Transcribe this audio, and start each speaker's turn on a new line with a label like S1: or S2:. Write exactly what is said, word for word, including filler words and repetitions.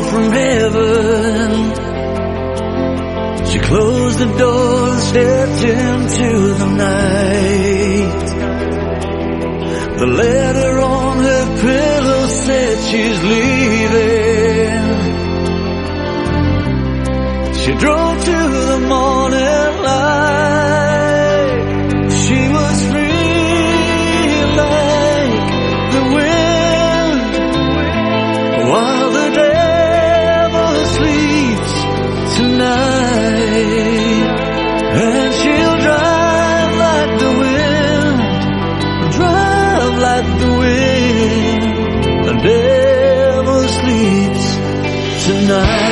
S1: from heaven. She closed the door and stepped into the night. The letter on her pillow said she's leaving. She drove to the morning light. She was free like the wind, while the devil sleeps tonight. And she'll drive like the wind, drive like the wind. The devil sleeps tonight.